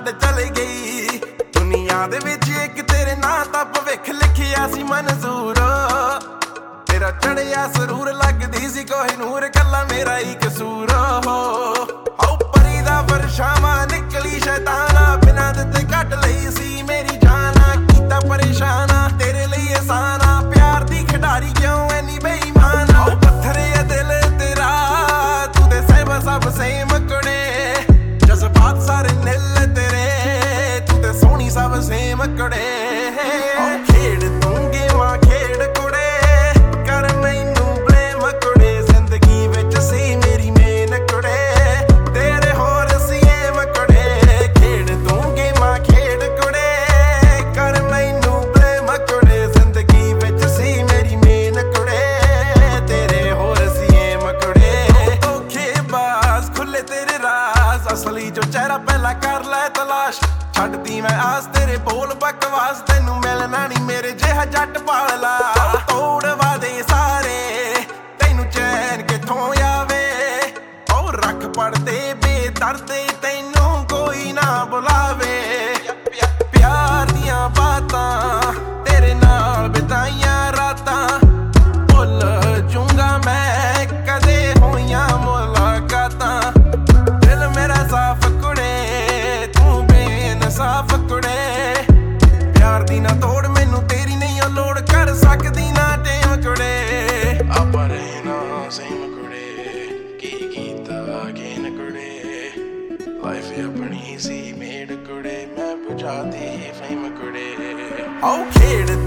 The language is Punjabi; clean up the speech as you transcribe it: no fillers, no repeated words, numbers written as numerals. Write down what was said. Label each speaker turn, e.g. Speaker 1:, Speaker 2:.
Speaker 1: ਛੱਡ ਚਲੇ ਗਈ। ਦੁਨੀਆ ਦੇ ਵਿੱਚ ਇੱਕ ਤੇਰੇ ਨਾਂ ਤਾਂ ਭਵਿੱਖ ਲਿਖਿਆ ਸੀ ਮਨਜ਼ੂਰ। ਤੇਰਾ ਚੜਿਆ ਸਰੂਰ ਲੱਗਦੀ ਸੀ ਕੋਹਿਨੂਰ, ਕੱਲਾ ਮੇਰਾ ਹੀ ਕਸੂਰ। ਹੋ ਪਰੀ ਦਾ ਵਰਸ਼ਾਵਾਂ ਨਿਕਲੀ ਸ਼ੈਤਾਨਾ, ਬਿਨਾਂ ਦਿੱਤੇ ਕੱਢ ਲਈ ਸੀ ਮੇਰੀ ਜਾਨਾ। ਕੀਤਾ ਪਰੇਸ਼ਾਨਾ ਤੇਰੇ ਲਈ ਆਸਾਨਾ, ਪਿਆਰ ਦੀ ਖਿਡਾਰੀ ਕਿਉਂ ਐਨੀ ਬੇਈਮਾਨ। ਹੋ ਪੱਥਰੇ ਆ ਦਿਲ ਤੇਰਾ, ਤੂੰ ਤੇ ਸਹਿਬ ਸਭ ਸੇਮ ਕੁੜੇ। ਜਜ਼ਬਾਤ ਸਾਰੇ ਨਿੱਲ ਤੇਰੇ, ਤੂੰ ਤੇ ਸੋਹਣੀ ਸਭ ਸੇਮ ਕੁੜੇ। ਖੇਡ ਤੂੰ ਗੇਮਾਂ ਖੇਡ ਕੁੜੇ, ਕਰ ਮੈਨੂੰ ਬਲੇਮ ਕੁੜੇ। ਜ਼ਿੰਦਗੀ ਵਿੱਚ ਸੀ ਮੇਰੀ ਮੇਨ ਕੁੜੇ, ਤੇਰੇ ਹੋਰ ਸੀ ਏਮ ਕੁੜੇ। ਖੇਡ ਤੂੰ ਗੇਮਾਂ ਖੇਡ ਕੁੜੇ, ਕਰ ਮੈਨੂੰ ਬਲੇਮ ਕੁੜੇ। ਜ਼ਿੰਦਗੀ ਵਿੱਚ ਸੀ ਮੇਰੀ ਮੇਨ ਕੁੜੇ, ਤੇਰੇ ਹੋਰ ਸੀ ਏਮ ਕੁੜੇ। ਧੋਖੇਬਾਜ਼ ਖੁੱਲੇ ਤੇਰੇ ਰਾਜ਼, ਅਸਲੀ ਜੋ ਚਿਹਰਾ ਪਹਿਲਾਂ ਕਰ ਲੈ ਤਲਾਸ਼। ਛੱਡਦੀ ਮੈਂ ਆਸ ਤੇਰੇ ਬੋਲ ਬਕਵਾਸ, ਤੈਨੂੰ ਮਿਲਣਾ ਨੀ ਮੇਰੇ ਜਿਹਾ ਜੱਟ ਪਾਲਾ। ਤੋੜ ਵਾਦੇ ਸਾਰੇ ਤੈਨੂੰ ਚੈਨ ਕਿੱਥੋਂ ਆਵੇ। ਉਹ ਰੱਖ ਪੜਦੇ ਬੇਦਰਦੇ ਤੈਨੂੰ ਕੋਈ ਨਾ ਬੁਲਾਵੇ। ਪਿਆਰ ਦੀਆਂ ਬਾਤਾਂ ਤੇਰੇ ਨਾਲ ਬਿਤਾਈਆਂ ਰਾਤਾਂ, ਭੁੱਲ ਜੂੰਗਾ ਮੈਂ ਕਦੇ ਹੋਈਆਂ ਮੁਲਾਕਾਤਾਂ। ਦਿਲ ਮੇਰਾ ਸਾਫ ਕੁੜੇ, ਤੂੰ ਬੇਇਨਸਾਫ ਕੁੜੇ। ਪਿਆਰ ਦੀ ਨਾ ਤੋੜ ਮੈਨੂੰ ਤੇਰੀ ਨਹੀਂ ਉਹ ਲੋੜ, ਕਰ ਸਕਦੀ ਨਾ ਟੇਮ ਕੁੜੇ। ਆਪਾਂ ਰਹੇ ਨਾ ਸੇਮ ਕੁੜੇ, ਕੀ ਕੀਤਾ ਗੇਨ ਕੁੜੇ। ਲਾਈਫ ਆਪਣੀ ਸੀ ਮੇਡ ਕੁੜੇ, ਮੈਂ ਬੁਝਾਤੀ ਫੇਮ ਕੁੜੇ। ਆਓ ਖੇਡ